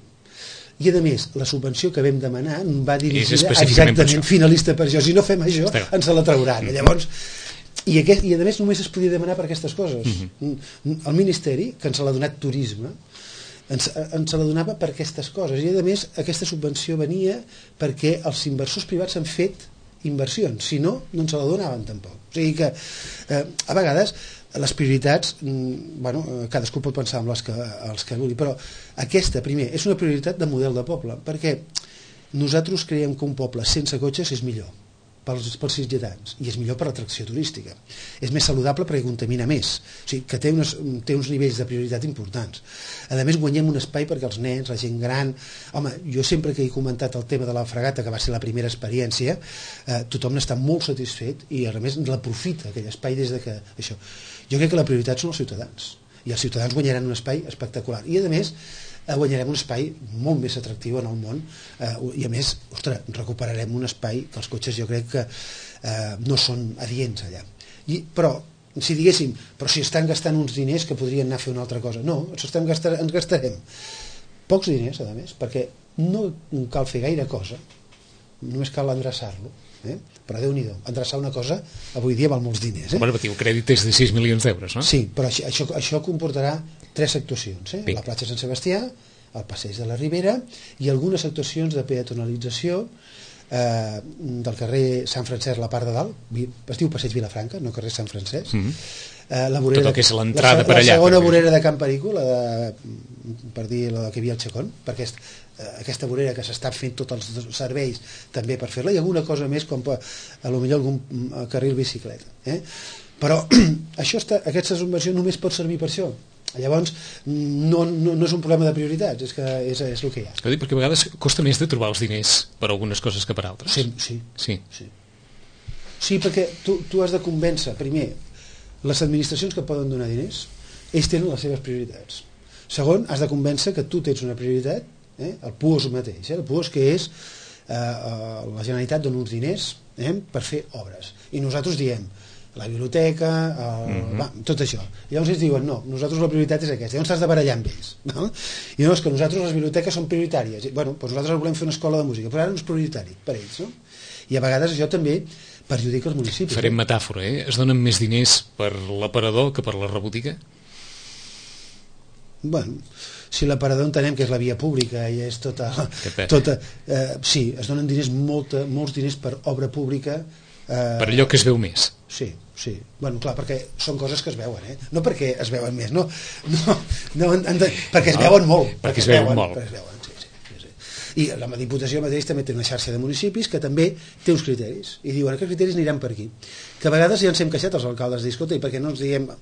Speaker 3: I a més, la subvenció que vam demanar va dirigida exactament finalista per això. Si no fem això, Està ens la trauran. Mm-hmm. Llavors, i, aquest, i a més només es podia demanar per aquestes coses. Mm-hmm. El Ministeri, que ens l'ha donat Turisme, ens, ens la donava per aquestes coses. I a més, aquesta subvenció venia perquè els inversors privats han fet inversions. Si no, no ens la donaven tampoc. O sigui que, eh, a vegades, les prioritats, bueno, cadascú pot pensar en les que, els que vulgui, però aquesta, primer, és una prioritat de model de poble, perquè nosaltres creiem que un poble sense cotxes és millor pels, pels sitgetans, i és millor per l'atracció turística. És més saludable perquè contamina més, o sigui, que té, unes, té uns nivells de prioritat importants. A més, guanyem un espai perquè els nens, la gent gran... Home, jo sempre que he comentat el tema de la fregata, que va ser la primera experiència, eh, tothom n'està molt satisfet i a més l'aprofita, aquell espai, des de que... Això. Jo crec que la prioritat són els ciutadans, i els ciutadans guanyaran un espai espectacular. I a més, guanyarem un espai molt més atractiu en el món, eh, i a més, ostres, recuperarem un espai que els cotxes jo crec que eh, no són adients allà. I, però, si diguéssim, però si estan gastant uns diners que podrien anar a fer una altra cosa, no, ens, estem gastar, ens gastarem pocs diners, a més, perquè no cal fer gaire cosa, només cal endreçar-lo. Eh? Però Déu-n'hi-do, endreçar una cosa avui dia val molts diners. Eh?
Speaker 2: Bueno, el crèdit és de sis milions d'euros, no?
Speaker 3: Sí, però això, això, això comportarà tres actuacions, eh? La platja de Sant Sebastià, el passeig de la Ribera i algunes actuacions de peatonalització eh, del carrer Sant Francesc, la part de dalt, es diu passeig Vilafranca, no carrer Sant Francesc.
Speaker 2: Mm-hmm.
Speaker 3: eh, la vorera,
Speaker 2: tot el que és l'entrada
Speaker 3: la,
Speaker 2: per allà.
Speaker 3: La segona
Speaker 2: perquè...
Speaker 3: vorera de Can Perico, la de, per dir la que hi havia al Chacón, perquè és, eh, aquesta vorera que s'està fent tots els serveis també per fer-la, i alguna cosa més com per, a lo millor algun carril bicicleta. Eh? Però això està, aquesta subvenció només pot servir per això. Llavors no, no, no és un problema de prioritats, és que és, és el que hi ha.
Speaker 2: Perquè a vegades costa més de trobar els diners per algunes coses que per altres.
Speaker 3: Sí, sí,
Speaker 2: sí.
Speaker 3: sí. sí perquè tu, tu has de convèncer primer les administracions que poden donar diners, ells tenen les seves prioritats. Segon, has de convèncer que tu tens una prioritat, eh? El P U O S mateix, eh? El P U O S que és eh, la Generalitat dona uns diners eh? per fer obres, i nosaltres diem la biblioteca, el, mm-hmm. va, tot això. I llavors ells diuen, no, nosaltres la prioritat és aquesta. Llavors t'has de barallar amb ells. No? I no, és que nosaltres les biblioteques són prioritàries. I, bueno, doncs nosaltres volem fer una escola de música, però ara no és prioritari per ells. No? I a vegades això també perjudica els municipis.
Speaker 2: Farem
Speaker 3: eh?
Speaker 2: metàfora, eh? Es donen més diners per l'aparador que per la rebotiga?
Speaker 3: Bueno, si l'aparador entenem que és la via pública i és tota... tota eh, sí, es donen diners, molta, molts diners per obra pública. Eh,
Speaker 2: per allò que es veu més.
Speaker 3: Sí, sí. Bueno, clar, perquè són coses que es veuen, eh? No perquè es veuen més, no, no, no de, perquè es veuen molt.
Speaker 2: Perquè, perquè es veuen, veuen molt.
Speaker 3: Perquè es veuen, sí, sí, sí, sí. I la Diputació mateix també té una xarxa de municipis que també té uns criteris, i diuen que els criteris aniran per aquí. Que a vegades ja ens hem queixat els alcaldes, dir, escolta, i per què no ens diem...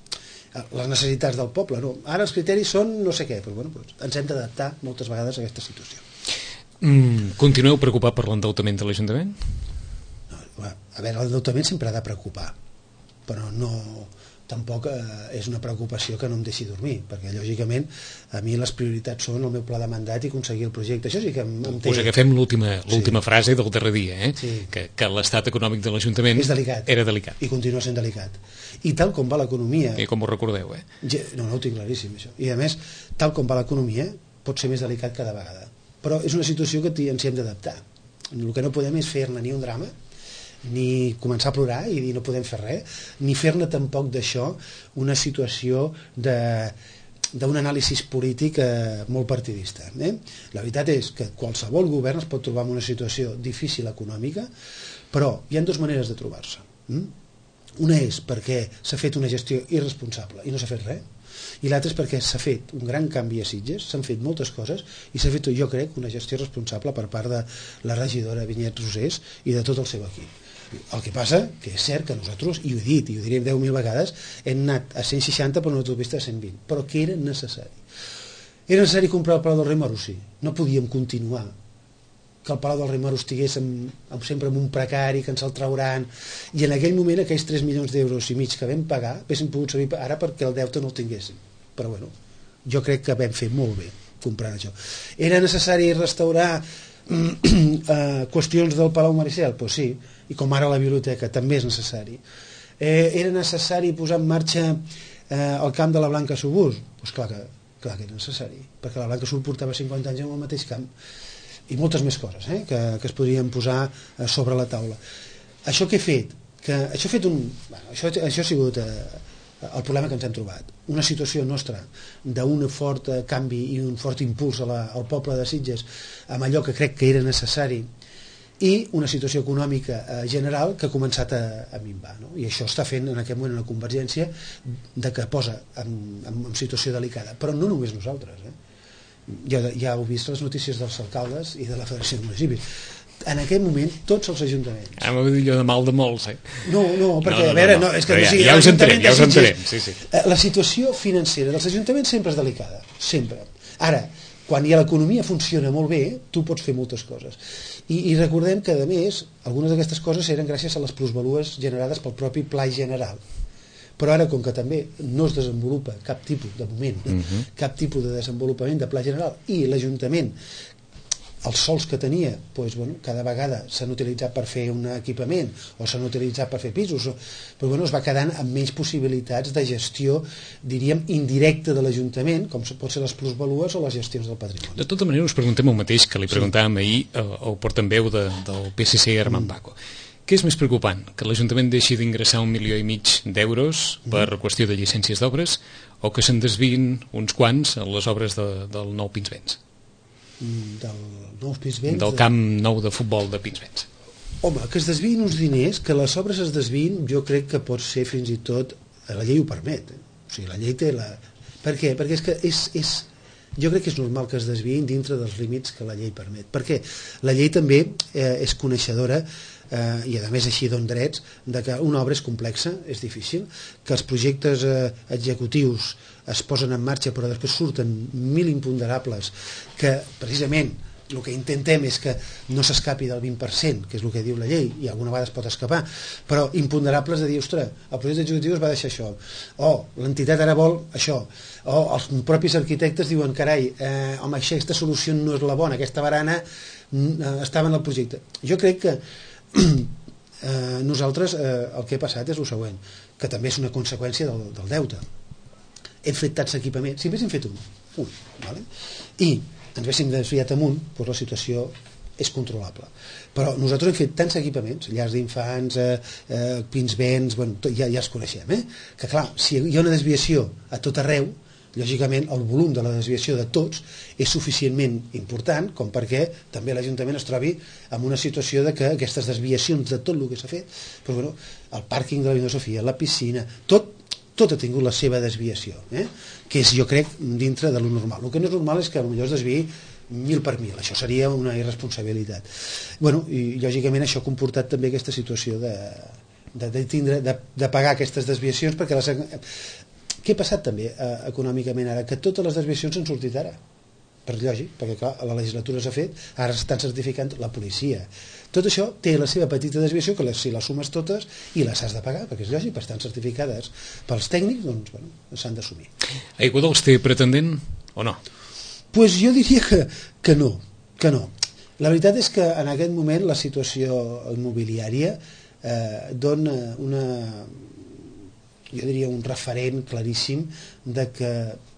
Speaker 3: les necessitats del poble, no. Ara els criteris són no sé què, però bueno, doncs ens hem d'adaptar moltes vegades a aquesta situació.
Speaker 2: Mm, continueu preocupat per l'endeutament de l'Ajuntament?
Speaker 3: No, a veure, l'endeutament sempre ha de preocupar, però no... tampoc eh, és una preocupació que no em deixi dormir, perquè lògicament a mi les prioritats són el meu pla de mandat i aconseguir el projecte. Això sí que em, em té...
Speaker 2: Us agafem l'última l'última sí. frase del darrer dia, eh?
Speaker 3: Sí.
Speaker 2: que, que l'estat econòmic de l'Ajuntament era delicat.
Speaker 3: I continua sent delicat. I tal com va l'economia...
Speaker 2: I com ho recordeu, eh?
Speaker 3: No, no ho tinc claríssim, això. I a més, tal com va l'economia, pot ser més delicat cada vegada. Però és una situació que ens hi hem d'adaptar. El que no podem és fer-ne ni un drama, ni començar a plorar i dir no podem fer res, ni fer-ne tampoc d'això una situació de d'un anàlisi polític eh, molt partidista. Eh? La veritat és que qualsevol govern es pot trobar en una situació difícil econòmica, però hi ha dues maneres de trobar-se. Mm? Una és perquè s'ha fet una gestió irresponsable i no s'ha fet res, i l'altra és perquè s'ha fet un gran canvi a Sitges, s'han fet moltes coses i s'ha fet, jo crec, una gestió responsable per part de la regidora Vinyet Rosés i de tot el seu equip. El que passa que és cert que nosaltres, i ho he dit i ho diré deu mil vegades, hem anat a cent seixanta per una autopista de cent vint, però que era necessari. Era necessari comprar el Palau del Rei Moro, sí. No podíem continuar que el Palau del Rei Moro estigués amb, amb, sempre amb un precari, que ens el trauran, i en aquell moment aquells tres milions d'euros i mig que vam pagar haguessin pogut servir ara perquè el deute no el tinguéssim. Però bueno, jo crec que vam fer molt bé comprant això. Era necessari restaurar Uh, qüestions del Palau Maricel? Doncs sí, i com ara la biblioteca també és necessari. Eh, era necessari posar en marxa eh, el camp de la Blanca Subús? Doncs clar que, clar que era necessari, perquè la Blanca Subús portava cinquanta anys en el mateix camp, i moltes més coses eh, que, que es podrien posar eh, sobre la taula. Això que he fet, que això ha fet un... Bueno, això, això ha sigut eh, el problema que ens hem trobat. Una situació nostra d'un fort canvi i un fort impuls a la, al poble de Sitges amb allò que crec que era necessari, i una situació econòmica eh, general que ha començat a, a minvar, no? I això està fent en aquest moment una convergència de que posa en, en, en situació delicada, però no només nosaltres, eh? Ja, ja heu vist les notícies dels alcaldes i de la Federació de Municipis. En aquest moment tots els ajuntaments.
Speaker 2: Ah, m'ho dit allò de mal de molts, eh?
Speaker 3: No, no, perquè
Speaker 2: no, no,
Speaker 3: a veure,
Speaker 2: no,
Speaker 3: no, és que
Speaker 2: ja,
Speaker 3: no sigui,
Speaker 2: ja us entenem, ja us entenem, sí, sí.
Speaker 3: La situació financera dels ajuntaments sempre és delicada, sempre. Ara, quan ja l'economia funciona molt bé, tu pots fer moltes coses. I, i recordem que, a més, algunes d'aquestes coses eren gràcies a les plusvalues generades pel propi pla general. Però ara, com que també no es desenvolupa cap tipus, de moment, uh-huh. cap tipus de desenvolupament de pla general, i l'Ajuntament els sols que tenia, doncs, bueno, cada vegada s'han utilitzat per fer un equipament o s'han utilitzat per fer pisos, o, però bueno, es va quedant amb menys possibilitats de gestió, diríem, indirecta de l'Ajuntament, com pot ser les plusvalues o les gestions del patrimoni.
Speaker 2: De tota manera us preguntem el mateix que li preguntàvem sí. ahir al, al portaveu de, del P S C, Armand mm. Paco. Què és més preocupant? Que l'Ajuntament deixi d'ingressar un milió i mig d'euros per mm. qüestió de llicències d'obres, o que se'n desviïn uns quants a les obres de, del nou Pinsbens?
Speaker 3: Del nous Pinsbens,
Speaker 2: del camp nou de futbol de Pinsbens.
Speaker 3: Home, que es desviïn uns diners, que les obres es desviïn, jo crec que pot ser fins i tot, la llei ho permet, eh? O sigui, la llei té la... Per què? Perquè és que és, és, jo crec que és normal que es desviïn dintre dels límits que la llei permet, perquè la llei també eh, és coneixedora eh, i a més així don drets de que una obra és complexa, és difícil, que els projectes eh, executius es posen en marxa però després surten mil imponderables que precisament el que intentem és que no s'escapi del vint per cent, que és el que diu la llei, i alguna vegada es pot escapar, però imponderables de dir, ostres, el projecte executiu es va deixar això, o l'entitat ara vol això, o els propis arquitectes diuen, carai, eh, home, aquesta solució no és la bona, aquesta barana eh, estava en el projecte. Jo crec que eh, nosaltres eh, el que ha passat és el següent, que també és una conseqüència del, del deute. Hem fet tants equipaments, si més hem fet un, un, vale? I ens haguéssim desviat amunt, doncs la situació és controlable. Però nosaltres hem fet tants equipaments, llars d'infants, eh, eh, Pinsbens, bueno, tot, ja, ja els coneixem, eh? Que clar, si hi ha una desviació a tot arreu, lògicament el volum de la desviació de tots és suficientment important com perquè també l'Ajuntament es trobi en una situació de que aquestes desviacions de tot el que s'ha fet, però, bueno, el pàrquing de la Vila Sofia, la piscina, tot tot ha tingut la seva desviació, eh? Que és, jo crec, dintre de lo normal. El que no és normal és que potser es desviï mil per mil, això seria una irresponsabilitat. Bueno, i lògicament això ha comportat també aquesta situació de, de, de, tindre, de, de pagar aquestes desviacions perquè les, Què ha passat també eh, econòmicament ara? Que totes les desviacions han sortit ara, per lògic, perquè clar, la legislatura s'ha fet, ara s'estan certificant la policia. Tot això té la seva petita desviació, que si les sumes totes i les has de pagar, perquè és lògic, estan certificades pels tècnics, doncs bueno, s'han d'assumir.
Speaker 2: Aiguadols té pretendent o no?
Speaker 3: Pues jo diria que, que no, que no. La veritat és que en aquest moment la situació immobiliària eh, dona una, jo diria un referent claríssim de que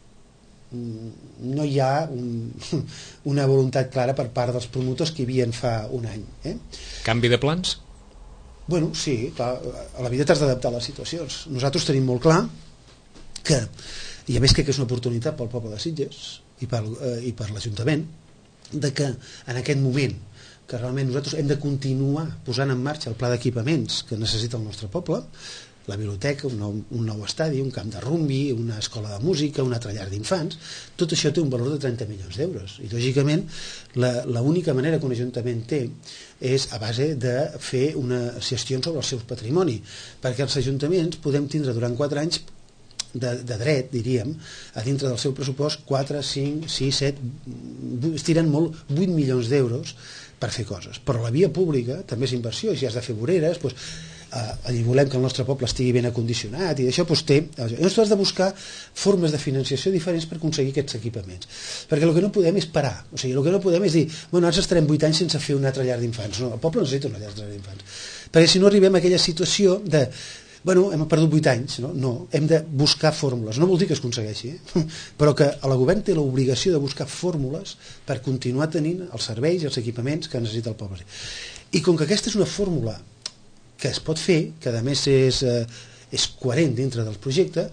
Speaker 3: no hi ha un, una voluntat clara per part dels promotors que hi havien fa un any. Eh?
Speaker 2: Canvi de plans?
Speaker 3: Bueno, sí, clar, a la vida t'has d'adaptar a les situacions. Nosaltres tenim molt clar que, i a més crec que és una oportunitat pel poble de Sitges i per, eh, i per l'Ajuntament, de que en aquest moment que realment nosaltres hem de continuar posant en marxa el pla d'equipaments que necessita el nostre poble, la biblioteca, un nou, un nou estadi, un camp de rugbi, una escola de música, una altra llar d'infants, tot això té un valor de trenta milions d'euros i lògicament l'única manera que un ajuntament té és a base de fer una gestió sobre el seu patrimoni, perquè els ajuntaments podem tindre durant quatre anys De, de dret, diríem, a dintre del seu pressupost quatre, cinc, sis, set, estiren molt vuit milions d'euros per fer coses, però la via pública també és inversió, i si has de fer voreres doncs, eh, volem que el nostre poble estigui ben acondicionat i això doncs, té, llavors tu has de buscar formes de financiació diferents per aconseguir aquests equipaments, perquè el que no podem és parar, o sigui, el que no podem és dir bueno, ara estarem vuit anys sense fer una altra llar d'infants, no, el poble necessita una llar d'infants, perquè si no arribem a aquella situació de bueno, hem perdut vuit anys, no? No, hem de buscar fórmules, no vol dir que es aconsegueixi, eh? Però que el govern té l'obligació de buscar fórmules per continuar tenint els serveis i els equipaments que necessita el poble. I com que aquesta és una fórmula que es pot fer, que a més és, eh, és coherent dintre del projecte,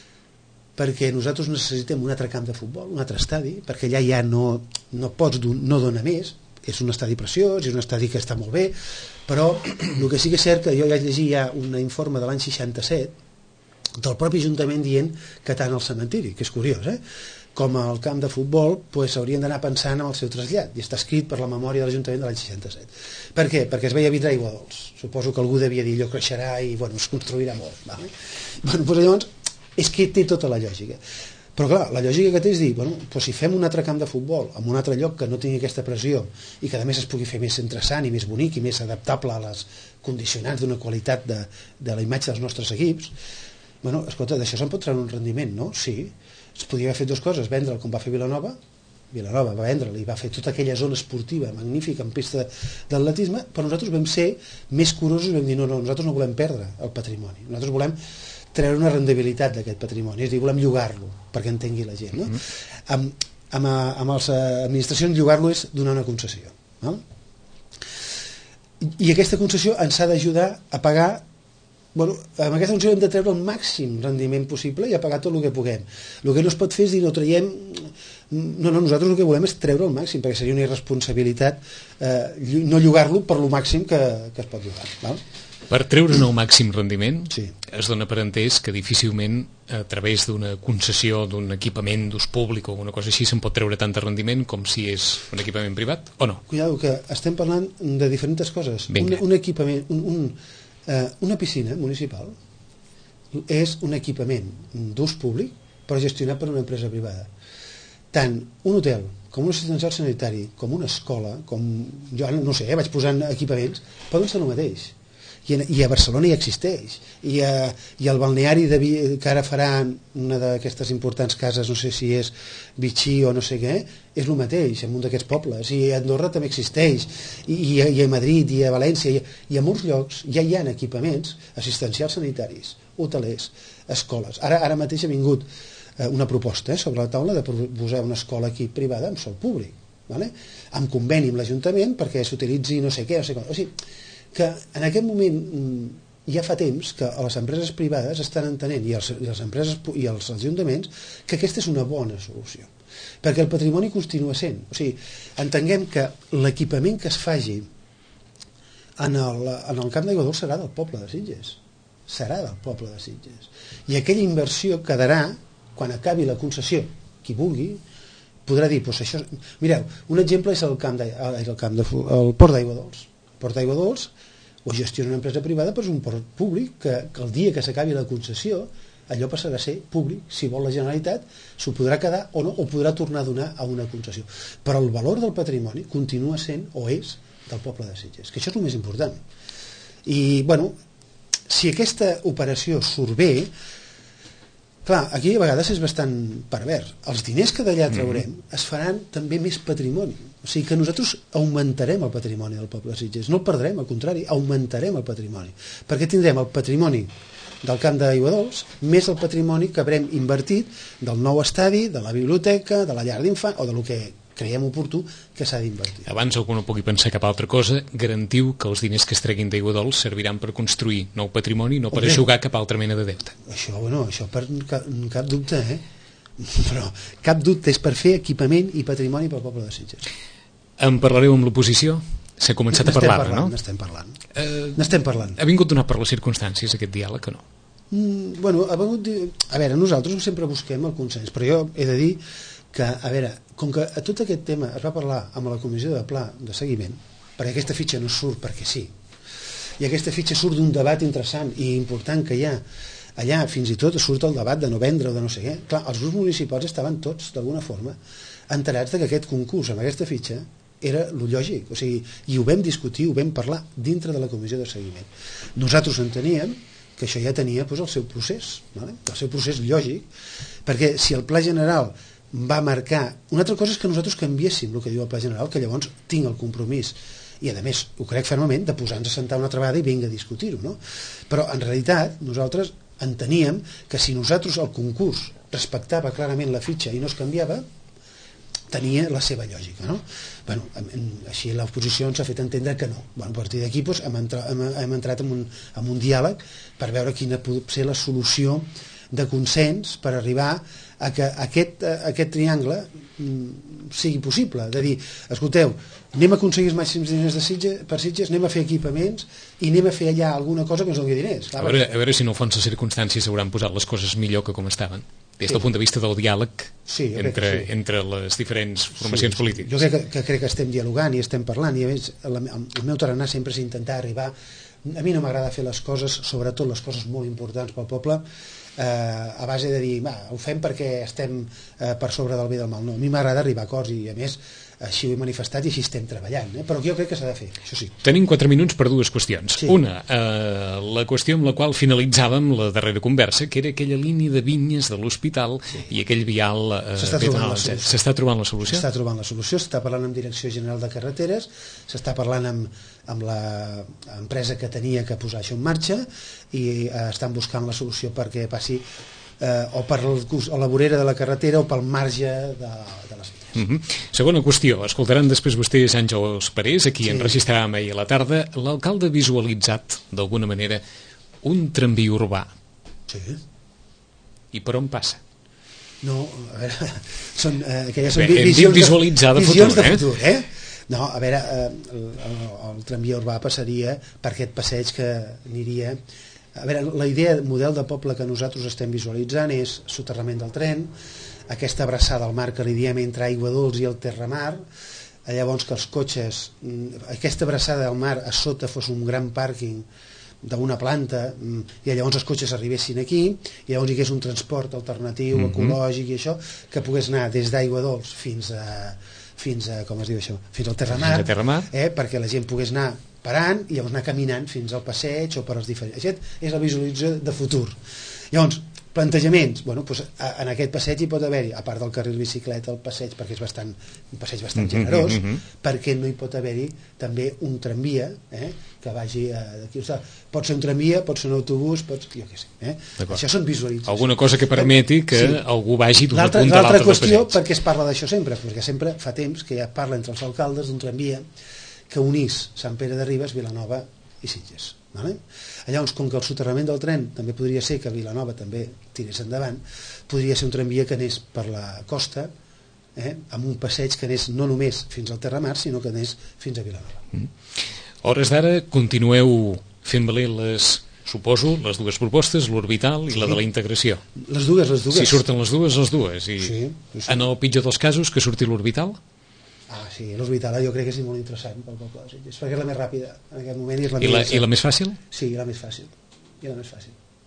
Speaker 3: perquè nosaltres necessitem un altre camp de futbol, un altre estadi, perquè allà ja no, no pots, no dona més, és un estadi preciós, és un estadi que està molt bé, però el que sí que és cert que jo ja llegia ja un informe de l'any seixanta-set del propi Ajuntament dient que tant el cementiri, que és curiós, eh? com el camp de futbol pues, haurien d'anar pensant en el seu trasllat, i està escrit per la memòria de l'Ajuntament de l'any seixanta-set. Per què? Perquè es veia vidre Aiguadols. Suposo que algú devia dir allò creixerà i bueno, es construirà molt. Vale? Bueno, pues, llavors, és que té tota la lògica. Però clar, la lògica que té és dir, bueno, doncs si fem un altre camp de futbol en un altre lloc que no tingui aquesta pressió i que a més es pugui fer més interessant i més bonic i més adaptable a les condicionants d'una qualitat de, de la imatge dels nostres equips, bueno, escolta, d'això se'n pot treure un rendiment, no? Sí, es podia haver fet dues coses, vendre'l com va fer Vilanova, Vilanova va vendre-la i va fer tota aquella zona esportiva magnífica en pista d'atletisme, però nosaltres vam ser més curosos i vam dir, no, no, nosaltres no volem perdre el patrimoni, nosaltres volem treure una rendibilitat d'aquest patrimoni, és a dir, volem llogar-lo perquè entengui la gent, no? Mm-hmm. amb, amb, amb les administracions llogar-lo és donar una concessió, no? I aquesta concessió ens ha d'ajudar a pagar, bueno, amb aquesta concessió hem de treure el màxim rendiment possible i a pagar tot el que puguem. El que no es pot fer és dir, no traiem, no, no, nosaltres el que volem és treure el màxim, perquè seria una irresponsabilitat eh, no llogar-lo per lo màxim que, que es pot llogar, val?
Speaker 2: Per treure'n el màxim rendiment,
Speaker 3: sí.
Speaker 2: Es dona per entès que difícilment a través d'una concessió, d'un equipament d'ús públic o una cosa així se'n pot treure tant de rendiment com si és un equipament privat o no?
Speaker 3: Cuidado, que estem parlant de diferents coses. Un, un equipament, un, un, uh, una piscina municipal és un equipament d'ús públic però gestionat per una empresa privada. Tant un hotel com un assistencial sanitari, com una escola, com jo no sé, eh, vaig posant equipaments, poden ser el mateix. I, i a Barcelona hi existeix i, a, i el balneari de, que ara faran una d'aquestes importants cases, no sé si és Vichy o no sé què, és el mateix en un d'aquests pobles, i a Andorra també existeix i, i, i a Madrid i a València i, i a molts llocs ja hi ha equipaments assistencials sanitaris, hotelers, escoles. Ara, ara mateix ha vingut eh, una proposta eh, sobre la taula de posar una escola aquí privada amb sòl públic, vale? Amb conveni amb l'Ajuntament perquè s'utilitzi no sé què, no sé com. O sigui, que en aquest moment ja fa temps que les empreses privades estan entenent i, els, i les empreses i els ajuntaments que aquesta és una bona solució perquè el patrimoni continua sent, o sigui, entenguem que l'equipament que es faci en el, en el camp d'Aiguadols serà del poble de Sitges, serà del poble de Sitges, i aquella inversió quedarà quan acabi la concessió, qui vulgui podrà dir, doncs això, mireu, un exemple és el camp de, el, camp de, el port d'Aiguadols. Port d'Aiguadols ho gestiona una empresa privada, però és un port públic que, que el dia que s'acabi la concessió allò passarà a ser públic. Si vol la Generalitat, s'ho podrà quedar o no, o podrà tornar a donar a una concessió. Però el valor del patrimoni continua sent, o és, del poble de Sitges, que això és el més important. I, bueno, si aquesta operació surt bé, clar, aquí a vegades és bastant pervers. Els diners que d'allà traurem mm-hmm. es faran també més patrimoni. O sigui que nosaltres augmentarem el patrimoni del poble de Sitges. No el perdrem, al contrari, augmentarem el patrimoni. Perquè tindrem el patrimoni del camp d'Aiguadols, més el patrimoni que haurem invertit del nou estadi, de la biblioteca, de la llar d'infant, o de lo que creiem oportú que s'ha d'invertir.
Speaker 2: Abans algú no pugui pensar cap altra cosa, garantiu que els diners que es treguin d'Aiguadols serviran per construir nou patrimoni, no per
Speaker 3: Hombre,
Speaker 2: aixugar cap altra mena de deute.
Speaker 3: Això, bueno, això per cap, cap dubte, eh? Però cap dubte, és per fer equipament i patrimoni pel poble de Sitges.
Speaker 2: En parlareu amb l'oposició? S'ha començat a parlar, no?
Speaker 3: N'estem parlant. Eh, N'estem parlant.
Speaker 2: Ha vingut donat per les circumstàncies aquest diàleg o no?
Speaker 3: Mm, bueno, ha vingut... A veure, nosaltres sempre busquem el consens, però jo he de dir que, a veure, com que a tot aquest tema es va parlar amb la comissió de pla de seguiment, perquè aquesta fitxa no surt perquè sí, i aquesta fitxa surt d'un debat interessant i important que hi ha allà, fins i tot surt el debat de no vendre o de no sé què. Clar, els grups municipals estaven tots, d'alguna forma, enterats de que aquest concurs amb aquesta fitxa era lo lògic, o sigui, i ho vam discutir, ho vam parlar dintre de la comissió de seguiment. Nosaltres enteníem que això ja tenia doncs, el seu procés, vale? El seu procés lògic, perquè si el pla general va marcar... Una altra cosa és que nosaltres canviéssim el que diu el pla general, que llavors tinc el compromís, i a més ho crec fermament, de posar-nos a sentar una altra vegada i vinga a discutir-ho, no? Però en realitat nosaltres enteníem que si nosaltres el concurs respectava clarament la fitxa i no es canviava, tenia la seva lògica, no? Bueno, així l'oposició ens ha fet entendre que no. Bueno, a partir d'aquí doncs, hem, entrat, hem, hem entrat en un, en un diàleg per veure quina pot ser la solució de consens per arribar a que aquest, aquest triangle mm, sigui possible, de dir, escolteu, anem a aconseguir els màxims diners de Sitges, per Sitges, anem a fer equipaments i anem a fer allà alguna cosa que ens doni diners. Clar, a,
Speaker 2: veure, a veure si en el fons les circumstàncies s'hauran posat les coses millor que com estaven, des del sí. punt de vista del diàleg
Speaker 3: sí,
Speaker 2: entre,
Speaker 3: sí.
Speaker 2: entre les diferents formacions
Speaker 3: sí,
Speaker 2: polítiques.
Speaker 3: Jo crec que, que crec que estem dialogant i estem parlant, i a més el, el meu tarannà sempre és intentar arribar. A mi no m'agrada fer les coses, sobretot les coses molt importants pel poble, eh, a base de dir, va, ho fem perquè estem eh, per sobre del bé del mal. No, a mi m'agrada arribar a acords i a més així ho he manifestat i així estem treballant, eh? Però jo crec que s'ha de fer, això sí.
Speaker 2: Tenim quatre minuts per dues qüestions.
Speaker 3: Sí.
Speaker 2: Una, eh, la qüestió amb la qual finalitzàvem la darrera conversa, que era aquella línia de vinyes de l'hospital sí. i aquell vial eh,
Speaker 3: s'està trobant,
Speaker 2: s'està trobant la solució.
Speaker 3: S'està trobant la solució, s'està parlant amb Direcció General de Carreteres, s'està parlant amb, amb l'empresa que tenia que posar això en marxa i eh, estan buscant la solució perquè passi eh, o per el, o la vorera de la carretera o pel marge de, de les vinyes.
Speaker 2: Uh-huh. Segona qüestió, escoltaran després vostès Àngels Parés, aquí sí. enregistràvem ahir a la tarda, l'alcalde ha visualitzat d'alguna manera un tramvia urbà.
Speaker 3: Sí.
Speaker 2: I per on passa?
Speaker 3: No, a veure, són, eh, aquelles són
Speaker 2: Bé,
Speaker 3: visions,
Speaker 2: visualitzar de,
Speaker 3: visions
Speaker 2: futur,
Speaker 3: de futur, eh? No, a veure, eh, el, el, el tramvia urbà passaria per aquest passeig que aniria... A veure, la idea, el model de poble que nosaltres estem visualitzant és soterrament del tren, aquesta abraçada al mar que li diem entre Aiguadols i el Terramar, llavors que els cotxes, aquesta abraçada al mar a sota fos un gran pàrquing d'una planta i llavors els cotxes arribessin aquí i llavors hi hagués un transport alternatiu, mm-hmm. ecològic i això, que pogués anar des d'Aiguadols fins a, fins a, com es diu això, fins al Terramar,
Speaker 2: Terramar.
Speaker 3: Eh, perquè la gent pogués anar parant i llavors anar caminant fins al passeig o per als diferents... Aquest és la visualització de futur. Llavors, plantejaments, bueno, doncs, en aquest passeig hi pot haver-hi, a part del carril bicicleta, el passeig, perquè és bastant, un passeig bastant generós, mm-hmm. perquè no hi pot haver-hi també un tramvia eh, que vagi d'aquí. Pot ser un tramvia, pot ser un autobús, pot... jo què sé. Eh? Això són visualitzacions.
Speaker 2: Alguna cosa que permeti que sí. algú vagi d'una punta a l'altra.
Speaker 3: L'altra qüestió, perquè es parla d'això sempre, perquè sempre fa temps que ja parla entre els alcaldes d'un tramvia que unís Sant Pere de Ribes, Vilanova i Sitges. Vale? Llavors, com que el soterrament del tren també podria ser que Vilanova també tirés endavant, podria ser un tramvia que anés per la costa eh, amb un passeig que anés no només fins al Terramar, sinó que anés fins a Vilanova.
Speaker 2: Mm. Hores d'ara continueu fent valer les, suposo, les dues propostes, l'orbital i sí. la de la integració.
Speaker 3: Les dues, les dues.
Speaker 2: Si surten les dues, les dues. I
Speaker 3: sí, sí.
Speaker 2: En el pitjor dels casos, que surti l'orbital?
Speaker 3: Ah, sí, l'orbital jo crec que és molt interessant pel poble de Sitges, perquè és la més ràpida en aquest moment i és la,
Speaker 2: I la,
Speaker 3: més...
Speaker 2: I la més fàcil?
Speaker 3: Sí, la més fàcil. I la més fàcil.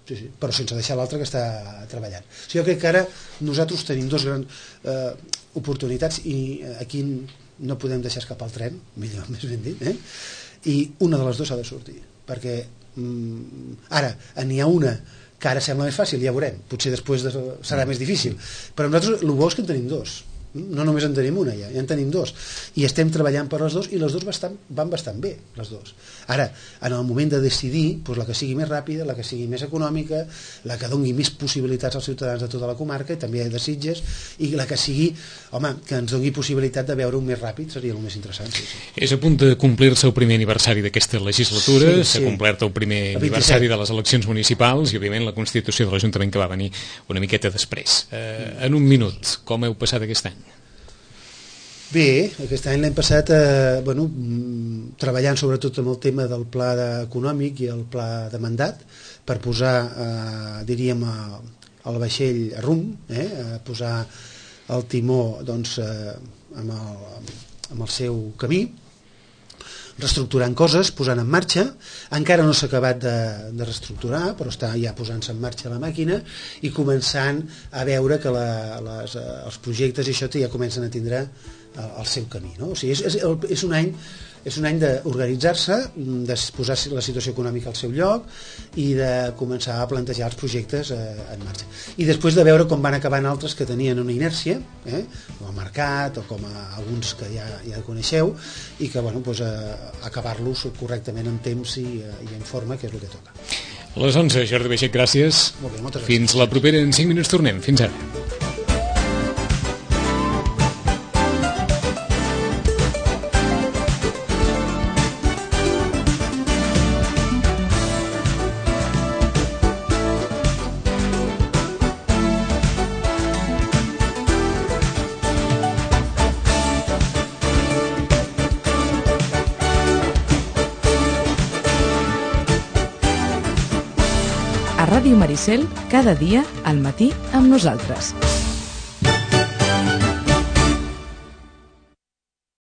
Speaker 3: sí, sí, però sense deixar l'altre que està treballant. O sigui, jo crec que ara nosaltres tenim dos grans eh, oportunitats i aquí no podem deixar escapar el tren, millor, més ben dit, eh? I una de les dues s'ha de sortir, perquè mm, ara n'hi ha una que ara sembla més fàcil, ja veurem, potser després de, serà més difícil, però nosaltres el bo és que en tenim dos, no només en tenim una, ja, ja en tenim dos, i estem treballant per les dues, i les dues bastant, van bastant bé, les dues. Ara, en el moment de decidir, doncs la que sigui més ràpida, la que sigui més econòmica, la que doni més possibilitats als ciutadans de tota la comarca, i també de Sitges, i la que sigui, home, que ens doni possibilitat de veure un més ràpid, seria el més interessant. Sí, sí.
Speaker 2: És a punt de complir-se el primer aniversari d'aquesta legislatura, s'ha sí, sí. complert el primer el aniversari de les eleccions municipals, i òbviament la constitució de l'Ajuntament que va venir una miqueta després. Eh, en un minut, com heu passat aquest any?
Speaker 3: Bé, aquest any l'hem passat eh, bueno, treballant sobretot amb el tema del pla econòmic i el pla de mandat per posar, eh, diríem, el vaixell a rumb, eh, a posar el timó doncs, eh, amb, el, amb el seu camí, reestructurant coses, posant en marxa. Encara no s'ha acabat de, de reestructurar, però està ja posant-se en marxa la màquina i començant a veure que la, les, els projectes i això ja comencen a tindre el seu camí, no? O sigui, és, és, és un any és un any d'organitzar-se, de posar la situació econòmica al seu lloc i de començar a plantejar els projectes eh, en marxa. I després de veure com van acabant altres que tenien una inèrcia, eh, com el Mercat o com a alguns que ja, ja coneixeu, i que bueno, doncs, eh, acabar-los correctament en temps i, eh, i en forma, que és el que toca.
Speaker 2: A les onze, Jordi Baixet, gràcies.
Speaker 3: Molt bé, moltes gràcies.
Speaker 2: Fins la propera, en cinc minuts tornem. Fins ara.
Speaker 1: A Ràdio Maricel, cada dia al matí amb nosaltres.